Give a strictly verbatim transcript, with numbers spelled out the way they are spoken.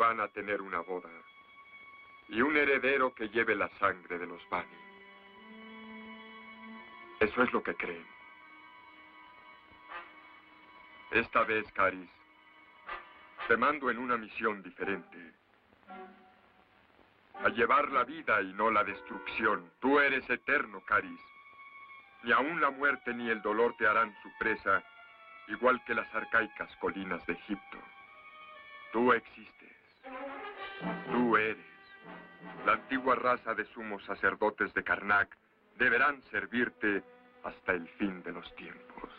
van a tener una boda. Y un heredero que lleve la sangre de los Bani. Eso es lo que creen. Esta vez, Caris, te mando en una misión diferente. A llevar la vida y no la destrucción. Tú eres eterno, Caris. Ni aún la muerte ni el dolor te harán su presa, igual que las arcaicas colinas de Egipto. Tú existes. Tú eres. La antigua raza de sumos sacerdotes de Karnak deberán servirte hasta el fin de los tiempos.